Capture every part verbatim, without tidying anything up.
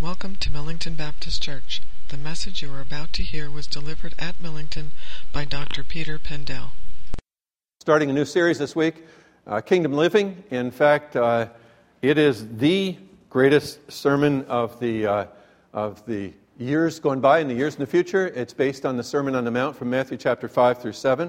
Welcome to Millington Baptist Church. The message you are about to hear was delivered at Millington by Doctor Peter Pendell. Starting a new series this week, uh, Kingdom Living. In fact, uh, it is the greatest sermon of the uh, of the years going by and the years in the future. It's based on the Sermon on the Mount from Matthew chapter five through seven.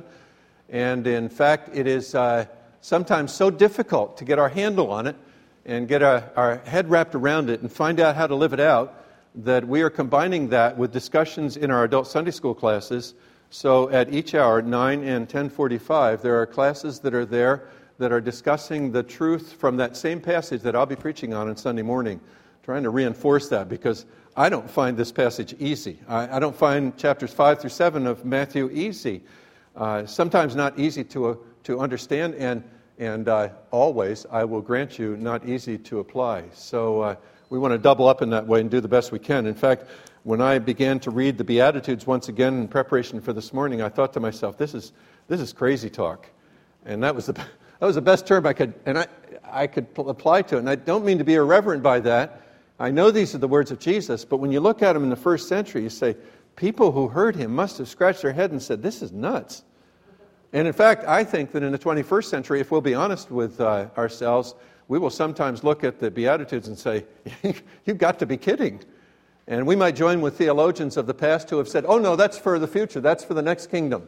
And in fact, it is uh, sometimes so difficult to get our handle on it and get our, our head wrapped around it and find out how to live it out, that we are combining that with discussions in our adult Sunday school classes. So at each hour, nine and ten forty-five, there are classes that are there that are discussing the truth from that same passage that I'll be preaching on on Sunday morning, trying to reinforce that because I don't find this passage easy. I, I don't find chapters five through seven of Matthew easy. Uh, sometimes not easy to uh, to understand, and And uh, always, I will grant you, not easy to apply. So uh, we want to double up in that way and do the best we can. In fact, when I began to read the Beatitudes once again in preparation for this morning, I thought to myself, "This is this is crazy talk," and that was the that was the best term I could and I I could apply to it. And I don't mean to be irreverent by that. I know these are the words of Jesus, but when you look at them in the first century, you say people who heard him must have scratched their head and said, "This is nuts." And in fact, I think that in the twenty-first century, if we'll be honest with uh, ourselves, we will sometimes look at the Beatitudes and say, "You've got to be kidding." And we might join with theologians of the past who have said, "Oh no, that's for the future, that's for the next kingdom."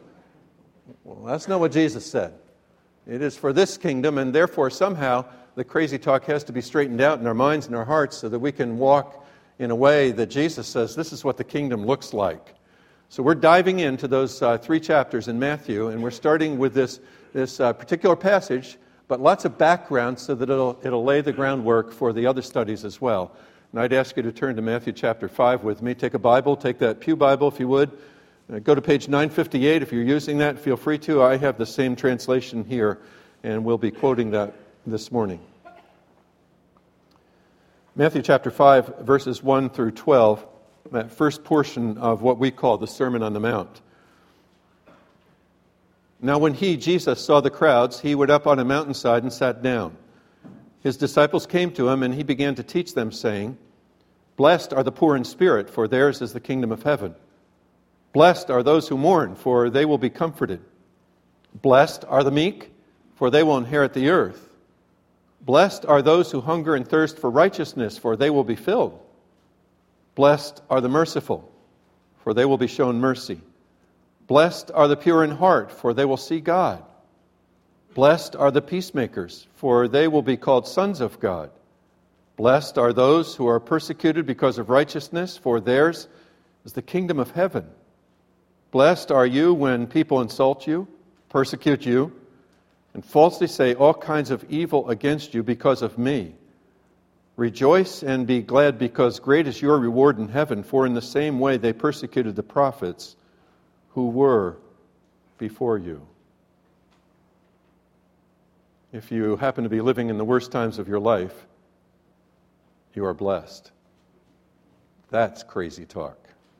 Well, that's not what Jesus said. It is for this kingdom, and therefore somehow the crazy talk has to be straightened out in our minds and our hearts so that we can walk in a way that Jesus says, this is what the kingdom looks like. So we're diving into those uh, three chapters in Matthew, and we're starting with this this uh, particular passage, but lots of background so that it'll it'll lay the groundwork for the other studies as well. And I'd ask you to turn to Matthew chapter five with me. Take a Bible, take that Pew Bible if you would. Uh, go to page nine fifty-eight if you're using that. Feel free to. I have the same translation here, and we'll be quoting that this morning. Matthew chapter five, verses one through twelve. That first portion of what we call the Sermon on the Mount. Now when he, Jesus, saw the crowds, he went up on a mountainside and sat down. His disciples came to him, and he began to teach them, saying, "Blessed are the poor in spirit, for theirs is the kingdom of heaven. Blessed are those who mourn, for they will be comforted. Blessed are the meek, for they will inherit the earth. Blessed are those who hunger and thirst for righteousness, for they will be filled. Blessed are the merciful, for they will be shown mercy. Blessed are the pure in heart, for they will see God. Blessed are the peacemakers, for they will be called sons of God. Blessed are those who are persecuted because of righteousness, for theirs is the kingdom of heaven. Blessed are you when people insult you, persecute you, and falsely say all kinds of evil against you because of me. Rejoice and be glad, because great is your reward in heaven, for in the same way they persecuted the prophets who were before you." If you happen to be living in the worst times of your life, you are blessed. That's crazy talk.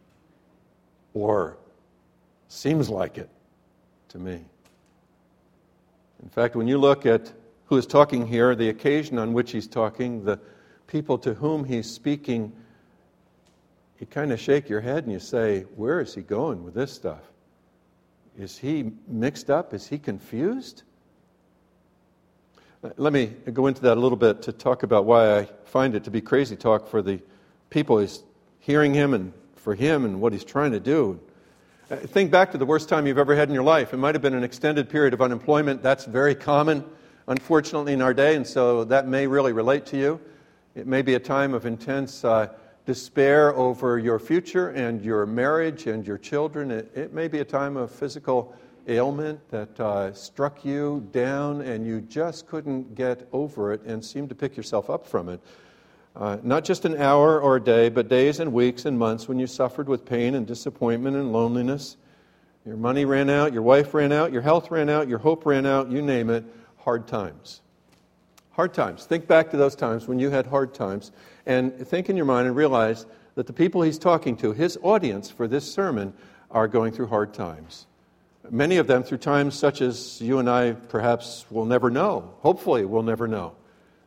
Or seems like it to me. In fact, when you look at who is talking here, the occasion on which he's talking, the people to whom he's speaking, you kind of shake your head and you say, where is he going with this stuff? Is he mixed up? Is he confused? Let me go into that a little bit to talk about why I find it to be crazy talk for the people who's hearing him and for him and what he's trying to do. Think back to the worst time you've ever had in your life. It might have been an extended period of unemployment. That's very common, unfortunately, in our day, and so that may really relate to you. It may be a time of intense uh, despair over your future and your marriage and your children. It, it may be a time of physical ailment that uh, struck you down and you just couldn't get over it and seemed to pick yourself up from it. Uh, not just an hour or a day, but days and weeks and months when you suffered with pain and disappointment and loneliness. Your money ran out, your wife ran out, your health ran out, your hope ran out, you name it, hard times. Hard times. Think back to those times when you had hard times and think in your mind and realize that the people he's talking to, his audience for this sermon, are going through hard times. Many of them through times such as you and I perhaps will never know. Hopefully we'll never know.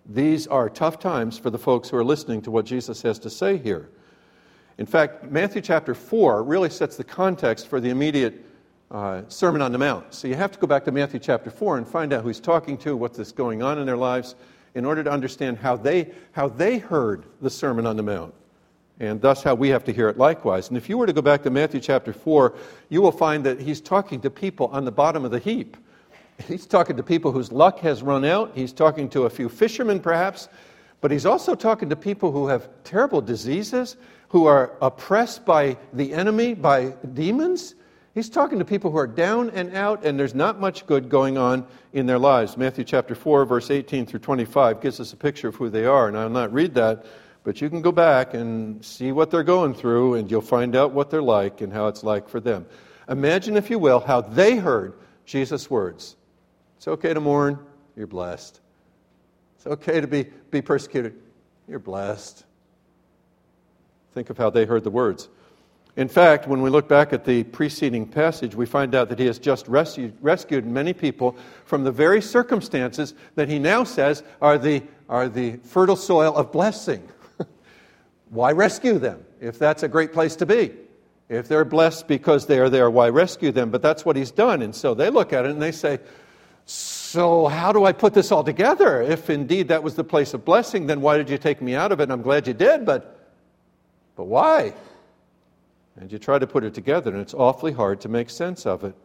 These are tough times for the folks who are listening to what Jesus has to say here. In fact, Matthew chapter four really sets the context for the immediate uh, Sermon on the Mount. So you have to go back to Matthew chapter four and find out who he's talking to, what's going on in their lives, in order to understand how they, how they heard the Sermon on the Mount, and thus how we have to hear it likewise. And if you were to go back to Matthew chapter four, you will find that he's talking to people on the bottom of the heap. He's talking to people whose luck has run out. He's talking to a few fishermen, perhaps. But he's also talking to people who have terrible diseases, who are oppressed by the enemy, by demons. He's talking to people who are down and out, and there's not much good going on in their lives. Matthew chapter four, verse eighteen through twenty-five gives us a picture of who they are. And I'll not read that, but you can go back and see what they're going through, and you'll find out what they're like and how it's like for them. Imagine, if you will, how they heard Jesus' words. It's okay to mourn, you're blessed. It's okay to be, be persecuted, you're blessed. Think of how they heard the words. In fact, when we look back at the preceding passage, we find out that he has just rescued, rescued many people from the very circumstances that he now says are the, are the fertile soil of blessing. Why rescue them if that's a great place to be? If they're blessed because they are there, why rescue them? But that's what he's done. And so they look at it and they say, so how do I put this all together? If indeed that was the place of blessing, then why did you take me out of it? And I'm glad you did, but, but why? And you try to put it together, and it's awfully hard to make sense of it.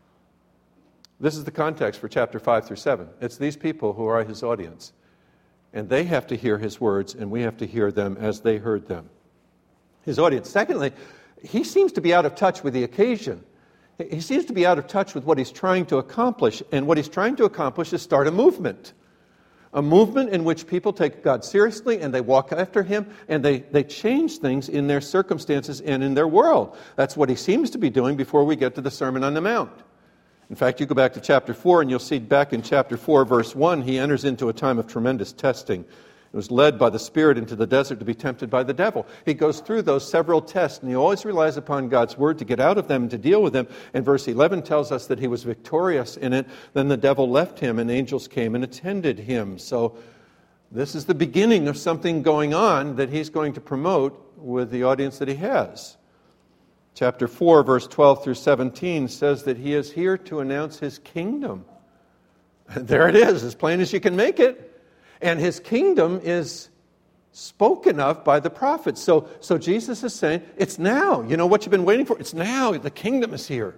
This is the context for chapter five through seven. It's these people who are his audience. And they have to hear his words, and we have to hear them as they heard them. His audience. Secondly, he seems to be out of touch with the occasion. He seems to be out of touch with what he's trying to accomplish. And what he's trying to accomplish is start a movement. A movement in which people take God seriously and they walk after him and they, they change things in their circumstances and in their world. That's what he seems to be doing before we get to the Sermon on the Mount. In fact, you go back to chapter four and you'll see back in chapter four, verse one, he enters into a time of tremendous testing. He was led by the Spirit into the desert to be tempted by the devil. He goes through those several tests, and he always relies upon God's word to get out of them and to deal with them. And verse eleven tells us that he was victorious in it. Then the devil left him, and angels came and attended him. So this is the beginning of something going on that he's going to promote with the audience that he has. Chapter four, verse twelve through seventeen says that he is here to announce his kingdom. And there it is, as plain as you can make it. And his kingdom is spoken of by the prophets. So, so Jesus is saying, it's now. You know what you've been waiting for? It's now. The kingdom is here.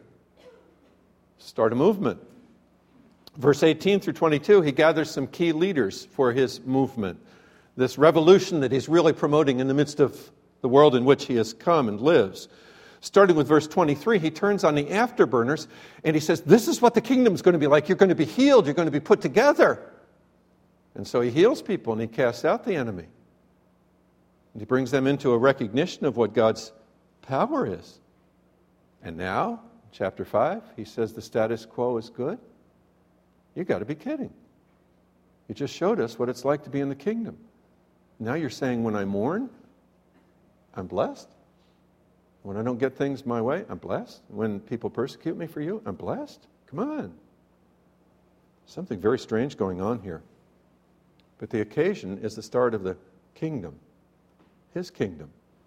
Start a movement. Verse eighteen through twenty-two, he gathers some key leaders for his movement. This revolution that he's really promoting in the midst of the world in which he has come and lives. Starting with verse twenty-three, he turns on the afterburners and he says, this is what the kingdom is going to be like. You're going to be healed. You're going to be put together. And so he heals people and he casts out the enemy. And he brings them into a recognition of what God's power is. And now, chapter five, he says the status quo is good. You've got to be kidding. He just showed us what it's like to be in the kingdom. Now you're saying when I mourn, I'm blessed. When I don't get things my way, I'm blessed. When people persecute me for you, I'm blessed. Come on. Something very strange going on here. But the occasion is the start of the kingdom, his kingdom.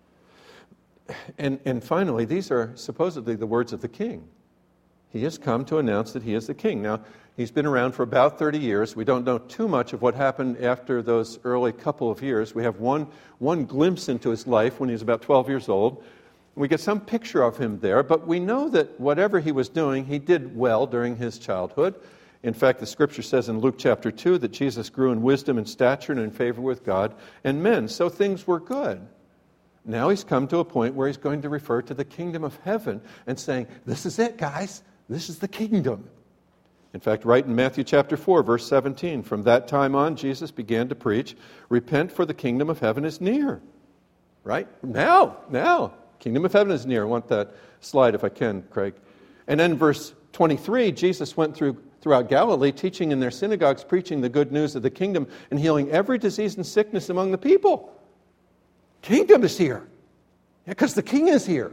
And, and finally, these are supposedly the words of the king. He has come to announce that he is the king. Now, he's been around for about thirty years. We don't know too much of what happened after those early couple of years. We have one, one glimpse into his life when he was about twelve years old. We get some picture of him there, but we know that whatever he was doing, he did well during his childhood. In fact, the scripture says in Luke chapter two that Jesus grew in wisdom and stature and in favor with God and men. So things were good. Now he's come to a point where he's going to refer to the kingdom of heaven and saying, this is it, guys. This is the kingdom. In fact, right in Matthew chapter four, verse seventeen, from that time on, Jesus began to preach, repent for the kingdom of heaven is near. Right? Now, now. Kingdom of heaven is near. I want that slide if I can, Craig. And then verse twenty-three, Jesus went through throughout Galilee, teaching in their synagogues, preaching the good news of the kingdom, and healing every disease and sickness among the people. Kingdom is here. Because the king is here.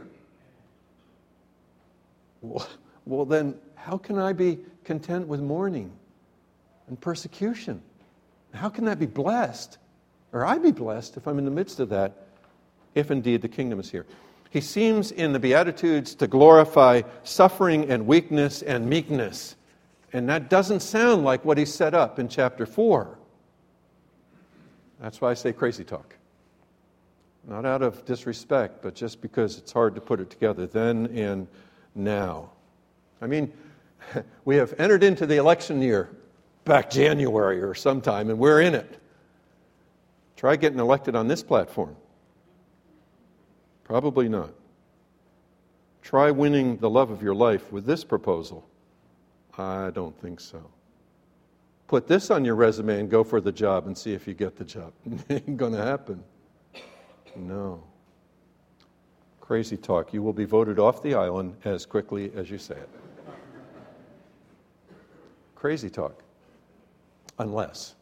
Well, well, then, how can I be content with mourning and persecution? How can that be blessed? Or I be blessed if I'm in the midst of that, if indeed the kingdom is here. He seems in the Beatitudes to glorify suffering and weakness and meekness. And that doesn't sound like what he set up in chapter four. That's why I say crazy talk. Not out of disrespect, but just because it's hard to put it together then and now. I mean, we have entered into the election year back January or sometime, and we're in it. Try getting elected on this platform. Probably not. Try winning the love of your life with this proposal. I don't think so. Put this on your resume and go for the job and see if you get the job. It ain't going to happen. No. Crazy talk. You will be voted off the island as quickly as you say it. Crazy talk. Unless.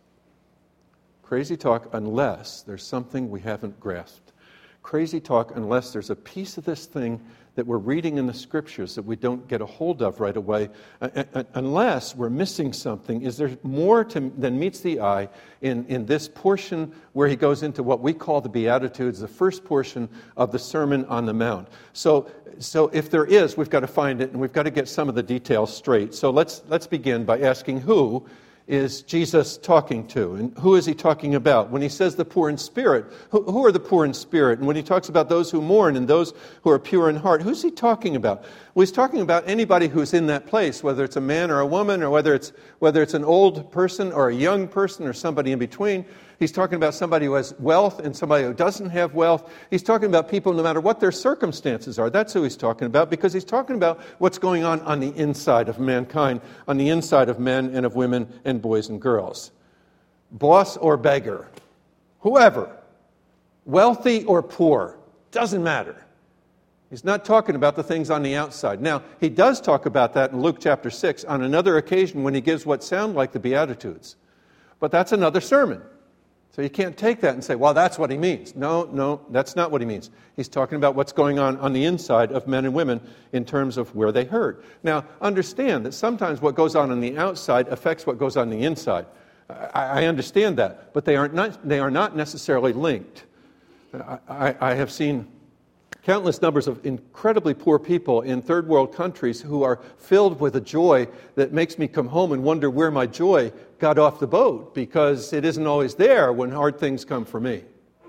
Crazy talk unless there's something we haven't grasped. Crazy talk unless there's a piece of this thing that we're reading in the Scriptures that we don't get a hold of right away. Uh, uh, unless we're missing something. Is there more to, than meets the eye in, in this portion where he goes into what we call the Beatitudes, the first portion of the Sermon on the Mount? So, so if there is, we've got to find it, and we've got to get some of the details straight. So let's, let's begin by asking who is Jesus talking to? And who is he talking about? When he says the poor in spirit, who, who are the poor in spirit? And when he talks about those who mourn and those who are pure in heart, who's he talking about? Well, he's talking about anybody who's in that place, whether it's a man or a woman, or whether it's whether it's an old person or a young person or somebody in between. He's talking about somebody who has wealth and somebody who doesn't have wealth. He's talking about people no matter what their circumstances are. That's who he's talking about, because he's talking about what's going on on the inside of mankind, on the inside of men and of women and boys and girls. Boss or beggar, whoever, wealthy or poor, doesn't matter. He's not talking about the things on the outside. Now, he does talk about that in Luke chapter six on another occasion when he gives what sound like the Beatitudes. But that's another sermon. So you can't take that and say, well, that's what he means. No, no, that's not what he means. He's talking about what's going on on the inside of men and women in terms of where they hurt. Now, understand that sometimes what goes on on the outside affects what goes on the inside. I, I understand that, but they are not, they are not necessarily linked. I, I, I have seen countless numbers of incredibly poor people in third world countries who are filled with a joy that makes me come home and wonder where my joy got off the boat, because it isn't always there when hard things come for me.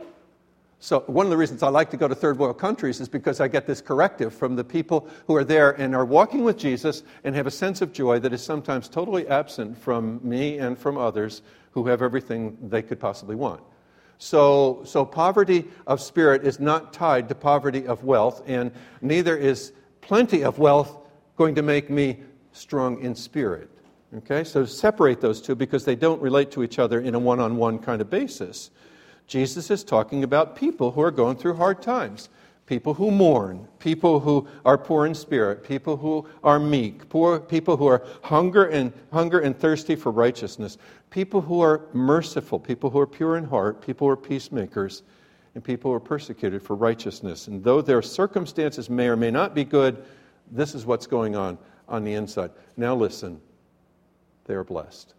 So one of the reasons I like to go to third world countries is because I get this corrective from the people who are there and are walking with Jesus and have a sense of joy that is sometimes totally absent from me and from others who have everything they could possibly want. So, so poverty of spirit is not tied to poverty of wealth, and neither is plenty of wealth going to make me strong in spirit. Okay, so separate those two because they don't relate to each other in a one-on-one kind of basis. Jesus is talking about people who are going through hard times, people who mourn, people who are poor in spirit, people who are meek, poor people who are hunger and hunger and thirsty for righteousness, people who are merciful, people who are pure in heart, people who are peacemakers, and people who are persecuted for righteousness. And though their circumstances may or may not be good, this is what's going on on the inside. Now listen, they are blessed.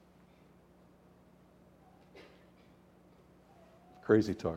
Crazy talk.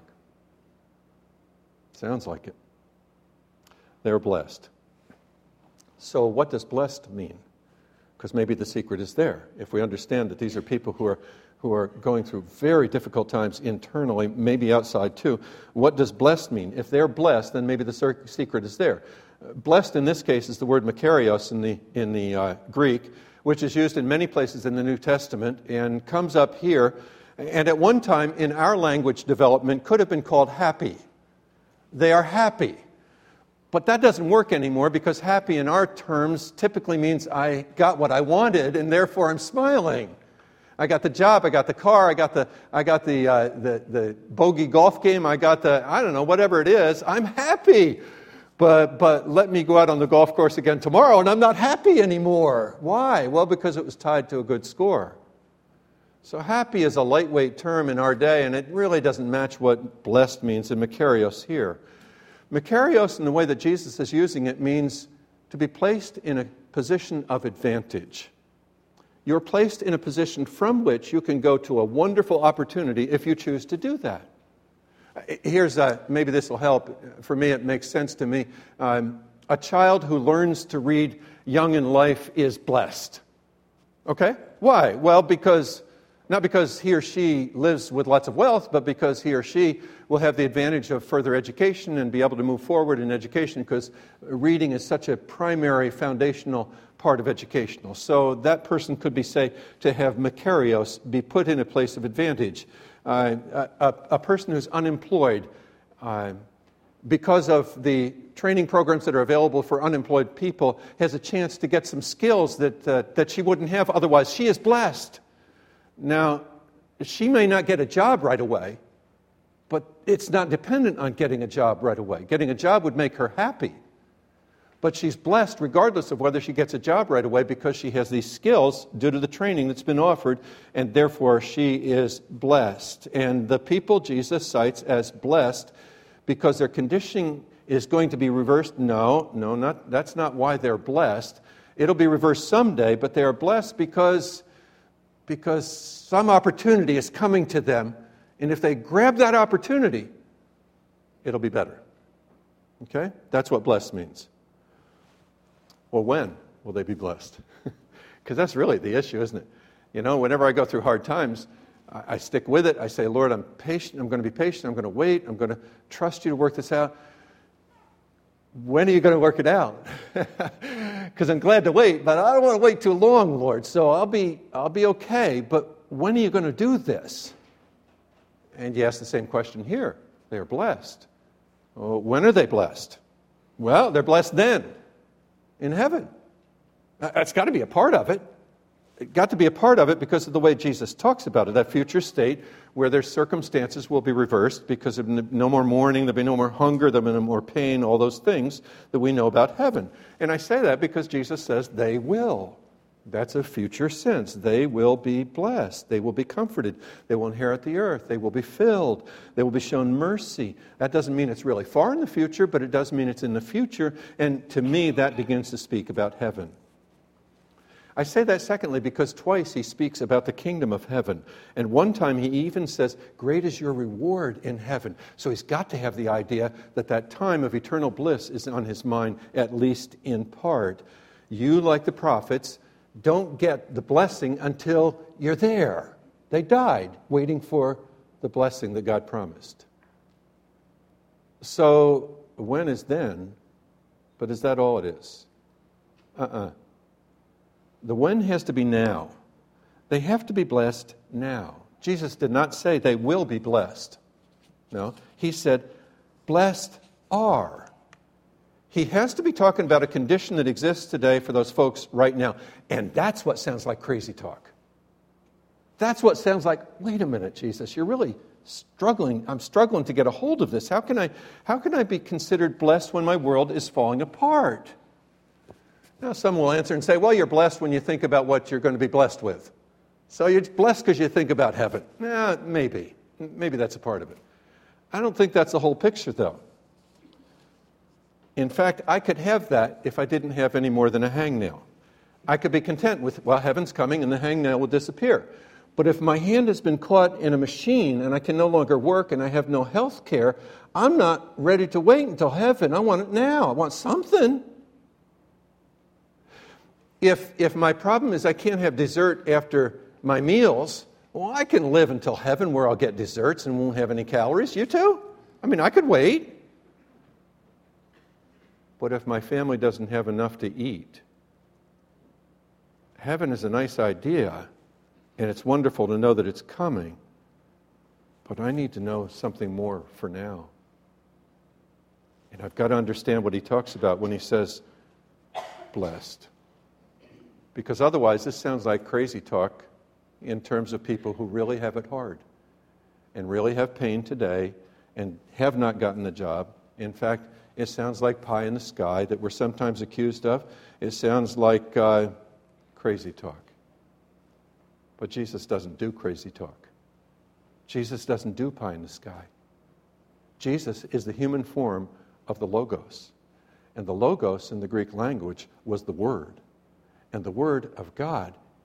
Sounds like it. They're blessed. So what does blessed mean? Because maybe the secret is there. If we understand that these are people who are who are going through very difficult times internally, maybe outside too, what does blessed mean? If they're blessed, then maybe the secret is there. Blessed in this case is the word makarios in the in the uh, Greek, which is used in many places in the New Testament and comes up here, and at one time in our language development could have been called happy. They are happy. But that doesn't work anymore, because happy in our terms typically means I got what I wanted and therefore I'm smiling. I got the job, I got the car, I got the I got the uh, the the bogey golf game, I got the I don't know whatever it is. I'm happy. But but let me go out on the golf course again tomorrow and I'm not happy anymore. Why? Well, because it was tied to a good score. So happy is a lightweight term in our day, and it really doesn't match what blessed means in makarios here. Makarios, in the way that Jesus is using it, means to be placed in a position of advantage. you're placed in a position from which you can go to a wonderful opportunity if you choose to do that. Here's a, maybe this will help. For me, it makes sense to me. Um, a child who learns to read young in life is blessed. Okay? Why? Well, because, not because he or she lives with lots of wealth, but because he or she will have the advantage of further education and be able to move forward in education, because reading is such a primary foundational part of educational. So that person could be, say, to have Makarios be put in a place of advantage. Uh, a, a person who's unemployed, uh, because of the training programs that are available for unemployed people, has a chance to get some skills that uh, that she wouldn't have otherwise. She is blessed. Now, she may not get a job right away, but it's not dependent on getting a job right away. Getting a job would make her happy. But she's blessed regardless of whether she gets a job right away, because she has these skills due to the training that's been offered, and therefore she is blessed. And the people Jesus cites as blessed because their condition is going to be reversed. No, no, not, that's not why they're blessed. It'll be reversed someday, but they are blessed because, because some opportunity is coming to them, and if they grab that opportunity, it'll be better. Okay? That's what blessed means. Well, when will they be blessed? Because that's really the issue, isn't it? You know, whenever I go through hard times, I, I stick with it. I say, Lord, I'm patient. I'm going to be patient. I'm going to wait. I'm going to trust you to work this out. When are you going to work it out? Because I'm glad to wait, but I don't want to wait too long, Lord. So I'll be, I'll be okay. But when are you going to do this? And you ask the same question here. They are blessed. Well, when are they blessed? Well, they're blessed then. In heaven. That's got to be a part of it. It got to be a part of it because of the way Jesus talks about it, that future state where their circumstances will be reversed because of no more mourning, there'll be no more hunger, there'll be no more pain, all those things that we know about heaven. And I say that because Jesus says they will. That's a future sense. They will be blessed. They will be comforted. They will inherit the earth. They will be filled. They will be shown mercy. That doesn't mean it's really far in the future, but it does mean it's in the future. And to me, that begins to speak about heaven. I say that secondly because twice he speaks about the kingdom of heaven. And one time he even says, great is your reward in heaven. So he's got to have the idea that that time of eternal bliss is on his mind, at least in part. You, like the prophets, don't get the blessing until you're there. They died waiting for the blessing that God promised. So when is then? But is that all it is? Uh-uh. The when has to be now. They have to be blessed now. Jesus did not say they will be blessed. No, he said, blessed are. He has to be talking about a condition that exists today for those folks right now. And that's what sounds like crazy talk. That's what sounds like, wait a minute, Jesus, you're really struggling. I'm struggling to get a hold of this. How can I, how can I be considered blessed when my world is falling apart? Now, some will answer and say, well, you're blessed when you think about what you're going to be blessed with. So you're blessed because you think about heaven. Yeah, maybe. Maybe that's a part of it. I don't think that's the whole picture, though. In fact, I could have that if I didn't have any more than a hangnail. I could be content with, well, heaven's coming and the hangnail will disappear. But if my hand has been caught in a machine and I can no longer work and I have no health care, I'm not ready to wait until heaven. I want it now. I want something. If, if my problem is I can't have dessert after my meals, well, I can live until heaven where I'll get desserts and won't have any calories. You too? I mean, I could wait. But if my family doesn't have enough to eat, heaven is a nice idea, and it's wonderful to know that it's coming, but I need to know something more for now. And I've got to understand what he talks about when he says, blessed. Because otherwise, this sounds like crazy talk in terms of people who really have it hard and really have pain today and have not gotten the job. In fact, it sounds like pie in the sky that we're sometimes accused of. It sounds like uh, crazy talk. But Jesus doesn't do crazy talk. Jesus doesn't do pie in the sky. Jesus is the human form of the Logos. And the Logos in the Greek language was the Word. And the Word of God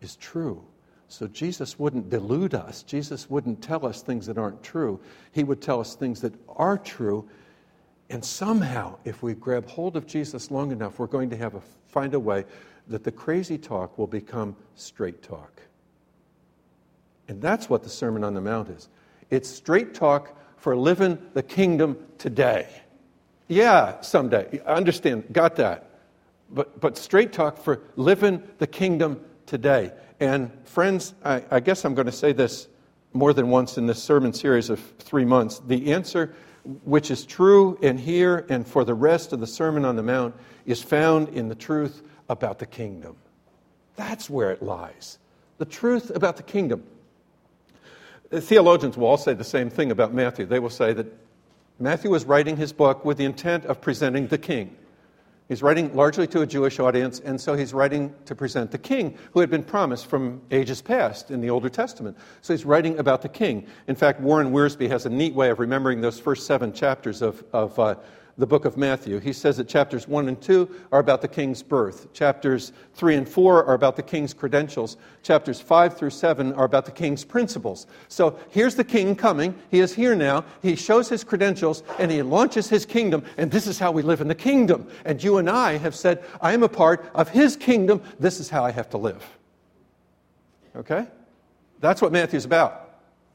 is true. So Jesus wouldn't delude us. Jesus wouldn't tell us things that aren't true. He would tell us things that are true. And somehow, if we grab hold of Jesus long enough, we're going to have a, find a way that the crazy talk will become straight talk. And that's what the Sermon on the Mount is. It's straight talk for living the kingdom today. Yeah, someday. I understand. Got that. But but straight talk for living the kingdom today. And friends, I, I guess I'm going to say this more than once in this sermon series of three months. The answer, which is true in here and for the rest of the Sermon on the Mount, is found in the truth about the kingdom. That's where it lies. The truth about the kingdom. The theologians will all say the same thing about Matthew. They will say that Matthew was writing his book with the intent of presenting the king. He's writing largely to a Jewish audience, and so he's writing to present the king who had been promised from ages past in the Older Testament. So he's writing about the king. In fact, Warren Wiersbe has a neat way of remembering those first seven chapters of, of uh, the book of Matthew. He says that chapters one and two are about the king's birth. Chapters three and four are about the king's credentials. Chapters five through seven are about the king's principles. So here's the king coming. He is here now. He shows his credentials and he launches his kingdom. And this is how we live in the kingdom. And you and I have said, I am a part of his kingdom. This is how I have to live. Okay? That's what Matthew's about.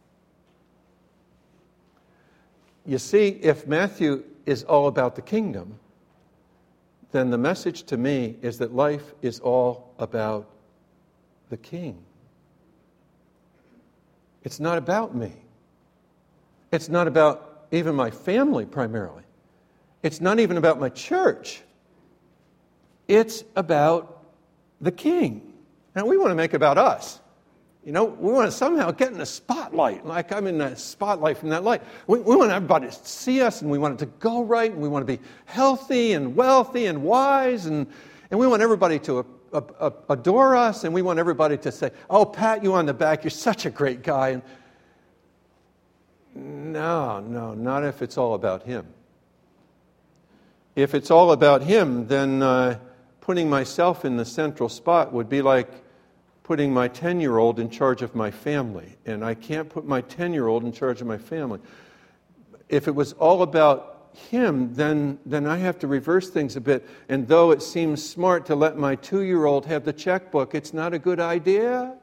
You see, if Matthew is all about the kingdom, then the message to me is that life is all about the king. It's not about me. It's not about even my family primarily. It's not even about my church. It's about the king. Now, we want to make it about us. You know, we want to somehow get in the spotlight, like I'm in the spotlight from that light. We, we want everybody to see us, and we want it to go right, and we want to be healthy and wealthy and wise, and, and we want everybody to a, a, a, adore us, and we want everybody to say, oh, pat you on the back, you're such a great guy. And no, no, not if it's all about him. If it's all about him, then uh, putting myself in the central spot would be like putting my ten-year-old in charge of my family. And I can't put my ten-year-old in charge of my family. If it was all about him, then, then I have to reverse things a bit. And though it seems smart to let my two-year-old have the checkbook, it's not a good idea.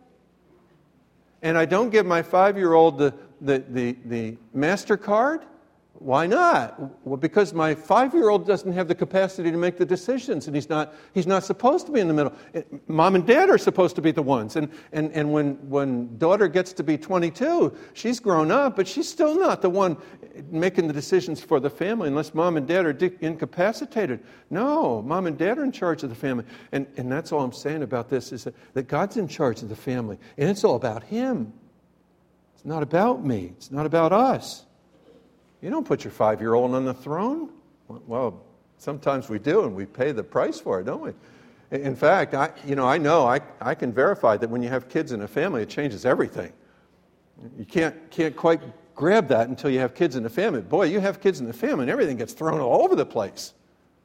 And I don't give my five-year-old the, the, the, the MasterCard. Why not? Well, because my five-year-old doesn't have the capacity to make the decisions, and he's not he's not supposed to be in the middle. Mom and Dad are supposed to be the ones. And and, and when, when daughter gets to be twenty-two, she's grown up, but she's still not the one making the decisions for the family unless Mom and Dad are di- incapacitated. No, Mom and Dad are in charge of the family. And, and that's all I'm saying about this, is that, that God's in charge of the family, and it's all about him. It's not about me. It's not about us. You don't put your five-year-old on the throne. Well, sometimes we do, and we pay the price for it, don't we? In fact, I, you know, I know, I, I can verify that when you have kids in a family, it changes everything. You can't, can't quite grab that until you have kids in the family. Boy, you have kids in the family, and everything gets thrown all over the place.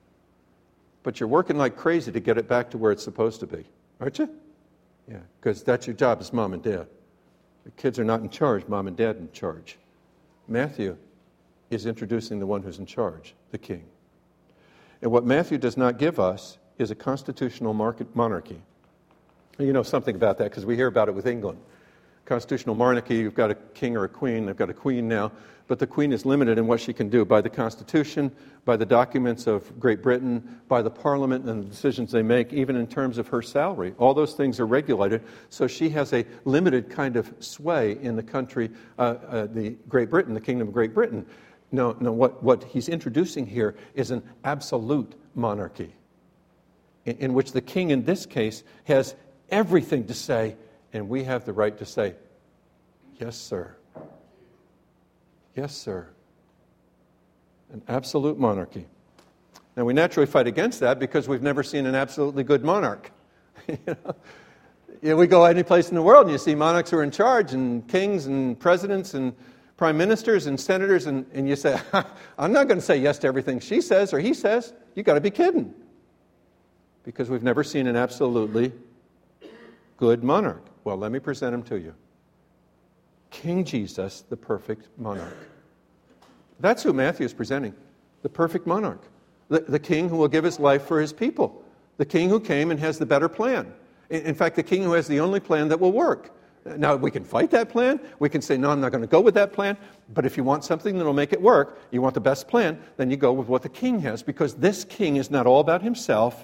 But you're working like crazy to get it back to where it's supposed to be, aren't you? Yeah, because that's your job as mom and dad. The kids are not in charge, mom and dad are in charge. Matthew is introducing the one who's in charge, the king. And what Matthew does not give us is a constitutional monarchy. You know something about that because we hear about it with England. Constitutional monarchy, you've got a king or a queen. They've got a queen now. But the queen is limited in what she can do by the Constitution, by the documents of Great Britain, by the Parliament and the decisions they make, even in terms of her salary. All those things are regulated. So she has a limited kind of sway in the country, uh, uh, the Great Britain, the Kingdom of Great Britain. No, no. What, what he's introducing here is an absolute monarchy in, in which the king, in this case, has everything to say, and we have the right to say, yes, sir. Yes, sir. An absolute monarchy. Now, we naturally fight against that because we've never seen an absolutely good monarch. you know? Yeah, we go any place in the world and you see monarchs who are in charge, and kings and presidents and prime ministers and senators, and, and you say, I'm not going to say yes to everything she says or he says. You got to be kidding. Because we've never seen an absolutely good monarch. Well, let me present him to you. King Jesus, the perfect monarch. That's who Matthew is presenting, the perfect monarch. The, the king who will give his life for his people. The king who came and has the better plan. In, in fact, the king who has the only plan that will work. Now, we can fight that plan. We can say, no, I'm not going to go with that plan. But if you want something that will make it work, you want the best plan, then you go with what the king has. Because this king is not all about himself,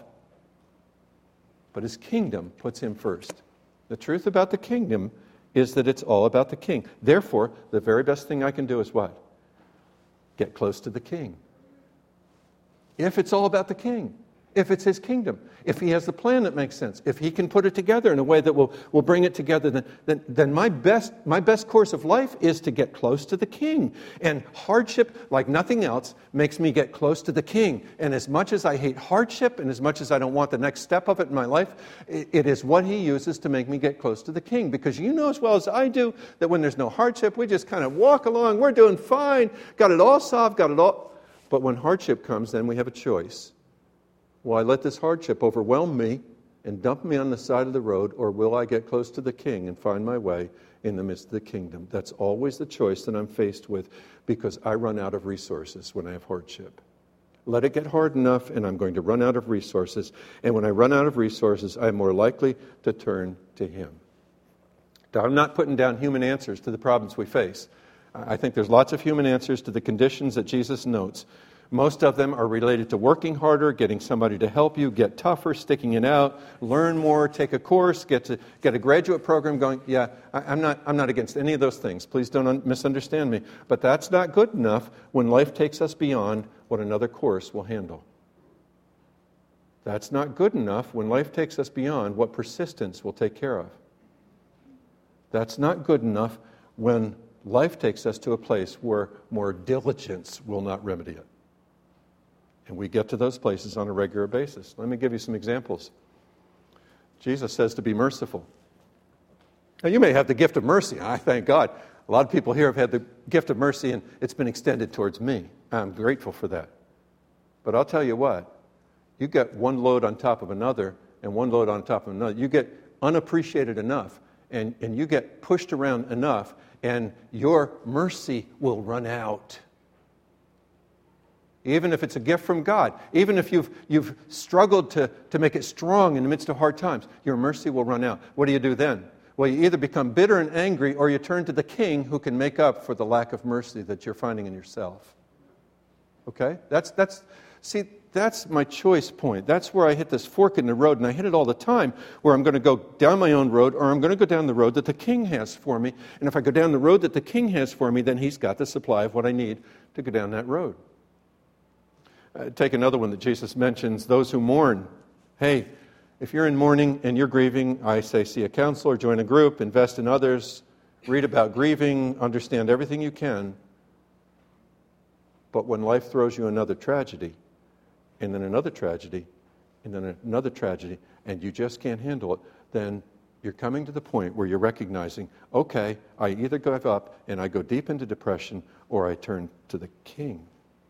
but his kingdom puts him first. The truth about the kingdom is that it's all about the king. Therefore, the very best thing I can do is what? Get close to the king. If it's all about the king, if it's his kingdom, if he has the plan that makes sense, if he can put it together in a way that will, will bring it together, then, then, then my best my best course of life is to get close to the king. And hardship, like nothing else, makes me get close to the king. And as much as I hate hardship, and as much as I don't want the next step of it in my life, it, it is what he uses to make me get close to the king. Because you know as well as I do that when there's no hardship, we just kind of walk along, we're doing fine, got it all solved, got it all... But when hardship comes, then we have a choice. Will I let this hardship overwhelm me and dump me on the side of the road, or will I get close to the king and find my way in the midst of the kingdom? That's always the choice that I'm faced with, because I run out of resources when I have hardship. Let it get hard enough, and I'm going to run out of resources. And when I run out of resources, I'm more likely to turn to him. Now, I'm not putting down human answers to the problems we face. I think there's lots of human answers to the conditions that Jesus notes. Most of them are related to working harder, getting somebody to help you, get tougher, sticking it out, learn more, take a course, get to get a graduate program going. Yeah, I, I'm not I'm not against any of those things. Please don't un- misunderstand me. But that's not good enough when life takes us beyond what another course will handle. That's not good enough when life takes us beyond what persistence will take care of. That's not good enough when life takes us to a place where more diligence will not remedy it. And we get to those places on a regular basis. Let me give you some examples. Jesus says to be merciful. Now, you may have the gift of mercy. I thank God. A lot of people here have had the gift of mercy, and it's been extended towards me. I'm grateful for that. But I'll tell you what, you get one load on top of another, and one load on top of another. You get unappreciated enough, and, and you get pushed around enough, and your mercy will run out. Even if it's a gift from God, even if you've you've struggled to, to make it strong in the midst of hard times, your mercy will run out. What do you do then? Well, you either become bitter and angry, or you turn to the king who can make up for the lack of mercy that you're finding in yourself. Okay? That's that's see, that's my choice point. That's where I hit this fork in the road, and I hit it all the time, where I'm going to go down my own road, or I'm going to go down the road that the king has for me. And if I go down the road that the king has for me, then he's got the supply of what I need to go down that road. Uh, take another one that Jesus mentions, those who mourn. Hey, if you're in mourning and you're grieving, I say see a counselor, join a group, invest in others, read about grieving, understand everything you can. But when life throws you another tragedy, and then another tragedy, and then another tragedy, and you just can't handle it, then you're coming to the point where you're recognizing, okay, I either give up and I go deep into depression, or I turn to the king.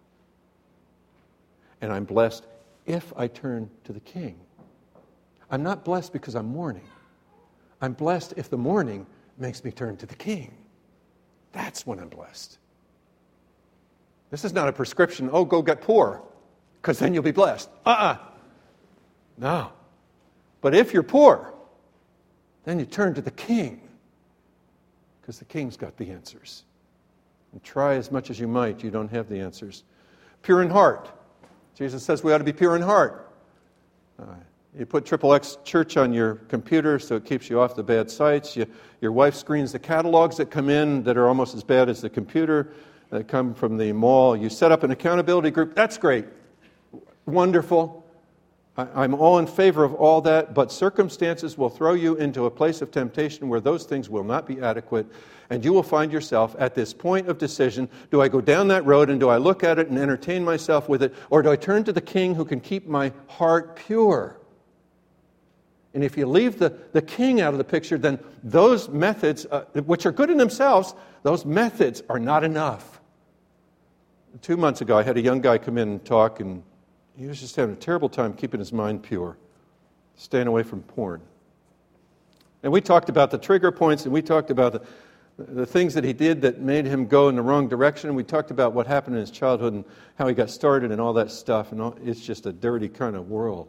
And I'm blessed if I turn to the king. I'm not blessed because I'm mourning. I'm blessed if the mourning makes me turn to the king. That's when I'm blessed. This is not a prescription, oh, go get poor, because then you'll be blessed. Uh-uh. No. But if you're poor, then you turn to the king, because the king's got the answers. And try as much as you might, you don't have the answers. Pure in heart. Jesus says we ought to be pure in heart. Uh, you put Triple X Church on your computer so it keeps you off the bad sites. You, your wife screens the catalogs that come in that are almost as bad as the computer that come from the mall. You set up an accountability group. That's great. Wonderful. I, I'm all in favor of all that, but circumstances will throw you into a place of temptation where those things will not be adequate. And you will find yourself at this point of decision. Do I go down that road and do I look at it and entertain myself with it? Or do I turn to the king who can keep my heart pure? And if you leave the, the king out of the picture, then those methods, uh, which are good in themselves, those methods are not enough. Two months ago, I had a young guy come in and talk, and he was just having a terrible time keeping his mind pure, staying away from porn. And we talked about the trigger points, and we talked about the, the things that he did that made him go in the wrong direction. And we talked about what happened in his childhood and how he got started and all that stuff. And all, it's just a dirty kind of world.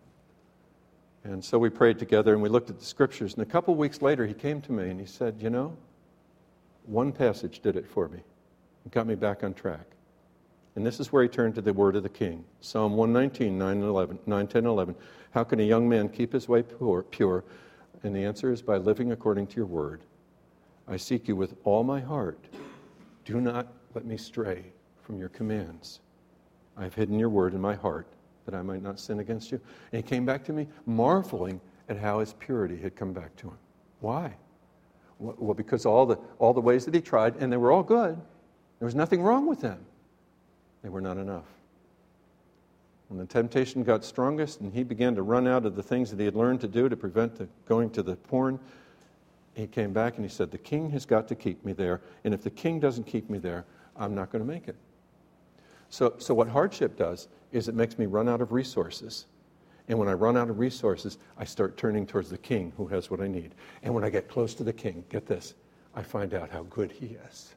And so we prayed together and we looked at the scriptures. And a couple weeks later, he came to me and he said, you know, one passage did it for me. It got me back on track. And this is where he turned to the word of the king. Psalm one nineteen, nine, eleven, nine, ten, eleven. How can a young man keep his way pure, pure? And the answer is by living according to your word. I seek you with all my heart. Do not let me stray from your commands. I have hidden your word in my heart that I might not sin against you. And he came back to me marveling at how his purity had come back to him. Why? Well, because all the all the ways that he tried, and they were all good. There was nothing wrong with them. They were not enough. When the temptation got strongest and he began to run out of the things that he had learned to do to prevent the going to the porn, he came back and he said, the king has got to keep me there. And if the king doesn't keep me there, I'm not going to make it. So, so what hardship does is it makes me run out of resources. And when I run out of resources, I start turning towards the king who has what I need. And when I get close to the king, get this, I find out how good he is.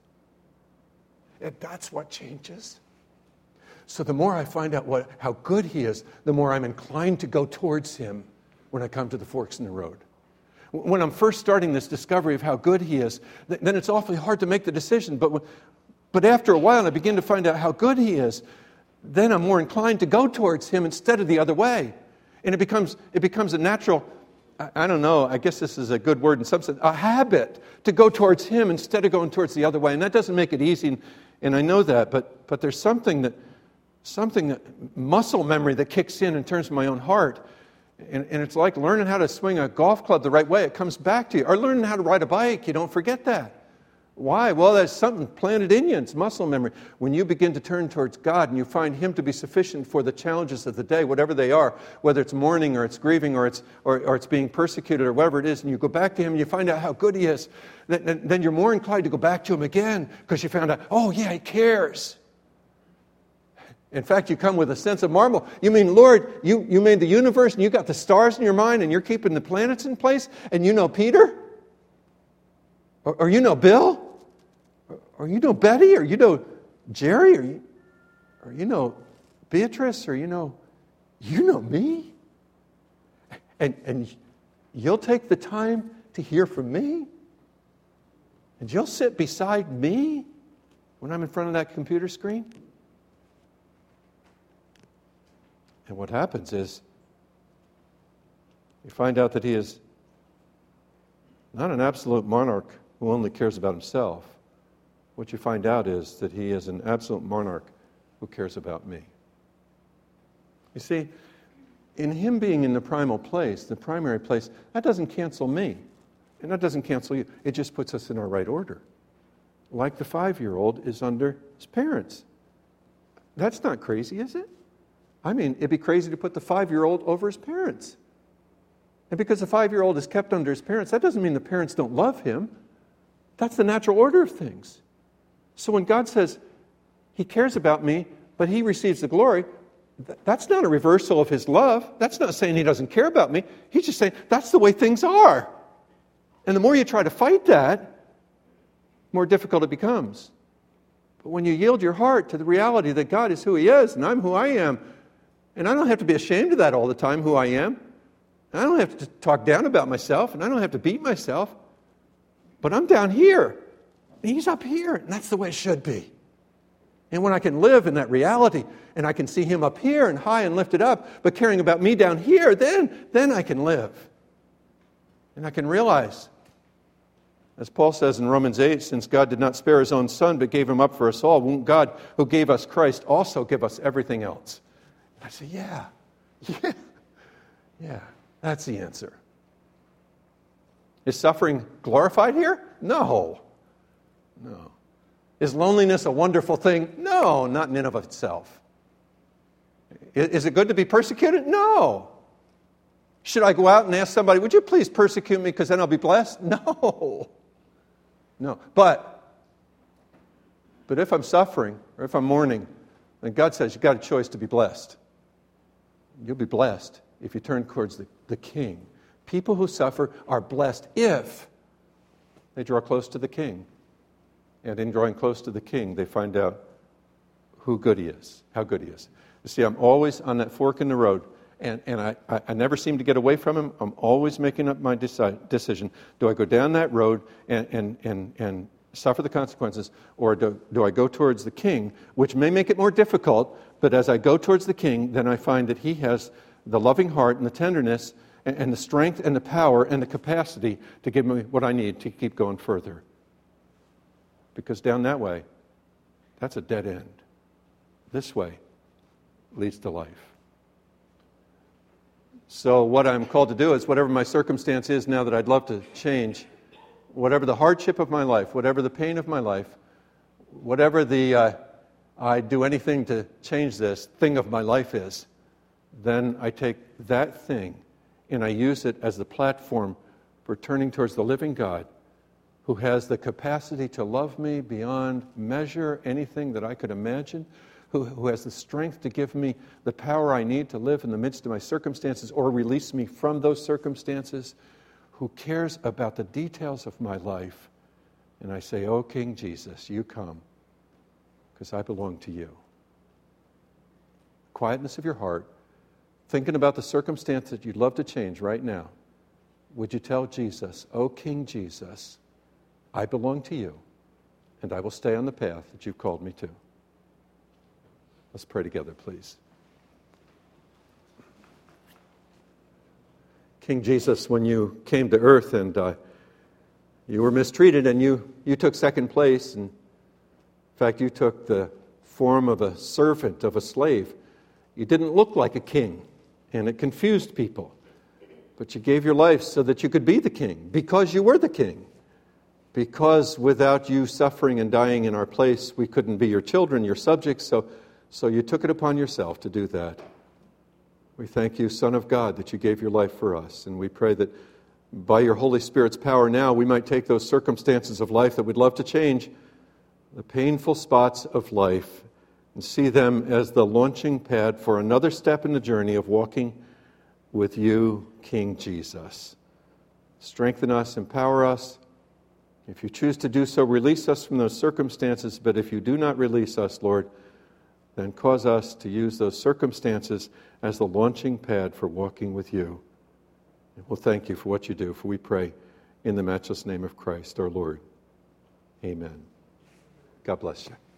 And that's what changes. So the more I find out what how good he is, the more I'm inclined to go towards him when I come to the forks in the road. When I'm first starting this discovery of how good he is, then it's awfully hard to make the decision. But when, but after a while, and I begin to find out how good he is, then I'm more inclined to go towards him instead of the other way. And it becomes it becomes a natural, I, I don't know, I guess this is a good word in some sense, a habit to go towards him instead of going towards the other way. And that doesn't make it easy, and, and I know that, but but there's something that, something that, muscle memory that kicks in in terms of my own heart. And, and it's like learning how to swing a golf club the right way. It comes back to you. Or learning how to ride a bike. You don't forget that. Why? Well, there's something planted in you. It's muscle memory. When you begin to turn towards God and you find him to be sufficient for the challenges of the day, whatever they are, whether it's mourning or it's grieving or it's or, or it's being persecuted or whatever it is, and you go back to him and you find out how good he is, then, then you're more inclined to go back to him again because you found out, oh, yeah, he cares. In fact, you come with a sense of marvel. You mean, Lord, you, you made the universe and you got the stars in your mind and you're keeping the planets in place and you know Peter? Or, or you know Bill? Or, or you know Betty? Or you know Jerry? Or you, or you know Beatrice? Or you know, you know me? And, and you'll take the time to hear from me? And you'll sit beside me when I'm in front of that computer screen? And what happens is you find out that he is not an absolute monarch who only cares about himself. What you find out is that he is an absolute monarch who cares about me. You see, in him being in the primal place, the primary place, that doesn't cancel me. And that doesn't cancel you. It just puts us in our right order. Like the five-year-old is under his parents. That's not crazy, is it? I mean, it'd be crazy to put the five-year-old over his parents. And because the five-year-old is kept under his parents, that doesn't mean the parents don't love him. That's the natural order of things. So when God says, he cares about me, but he receives the glory, that's not a reversal of his love. That's not saying he doesn't care about me. He's just saying, that's the way things are. And the more you try to fight that, the more difficult it becomes. But when you yield your heart to the reality that God is who he is, and I'm who I am, and I don't have to be ashamed of that all the time, who I am. I don't have to talk down about myself, and I don't have to beat myself. But I'm down here, and he's up here, and that's the way it should be. And when I can live in that reality, and I can see him up here and high and lifted up, but caring about me down here, then, then I can live. And I can realize, as Paul says in Romans eight, since God did not spare his own son, but gave him up for us all, won't God, who gave us Christ, also give us everything else? I say, yeah, yeah, yeah, that's the answer. Is suffering glorified here? No, no. Is loneliness a wonderful thing? No, not in and of itself. Is it good to be persecuted? No. Should I go out and ask somebody, would you please persecute me because then I'll be blessed? No. No. But, but if I'm suffering or if I'm mourning, then God says you've got a choice to be blessed. You'll be blessed if you turn towards the, the King, People who suffer are blessed if they draw close to the King. And in drawing close to the King, they find out who good he is, how good he is. You see, I'm always on that fork in the road, and, and I, I, I never seem to get away from him. I'm always making up my deci- decision. Do I go down that road and, and, and, and suffer the consequences, or do, do I go towards the King, which may make it more difficult, but as I go towards the King, then I find that he has the loving heart and the tenderness and, and the strength and the power and the capacity to give me what I need to keep going further. Because down that way, that's a dead end. This way leads to life. So what I'm called to do is, whatever my circumstance is now that I'd love to change, whatever the hardship of my life, whatever the pain of my life, whatever the uh, I do anything to change this thing of my life is, then I take that thing and I use it as the platform for turning towards the living God, who has the capacity to love me beyond measure, anything that I could imagine, who, who has the strength to give me the power I need to live in the midst of my circumstances or release me from those circumstances, who cares about the details of my life. And I say, "Oh, King Jesus, you come, because I belong to you." Quietness of your heart, thinking about the circumstance that you'd love to change right now. Would you tell Jesus, "Oh, King Jesus, I belong to you, and I will stay on the path that you've called me to." Let's pray together, please. King Jesus, when you came to earth and uh, you were mistreated and you, you took second place, and in fact, you took the form of a servant, of a slave. You didn't look like a king, and it confused people. But you gave your life so that you could be the king, because you were the king. Because without you suffering and dying in our place, we couldn't be your children, your subjects, so, so you took it upon yourself to do that. We thank you, Son of God, that you gave your life for us, and we pray that by your Holy Spirit's power now, we might take those circumstances of life that we'd love to change, the painful spots of life, and see them as the launching pad for another step in the journey of walking with you, King Jesus. Strengthen us, empower us. If you choose to do so, release us from those circumstances. But if you do not release us, Lord, then cause us to use those circumstances as the launching pad for walking with you. And we'll thank you for what you do, for we pray in the matchless name of Christ our Lord. Amen. God bless you.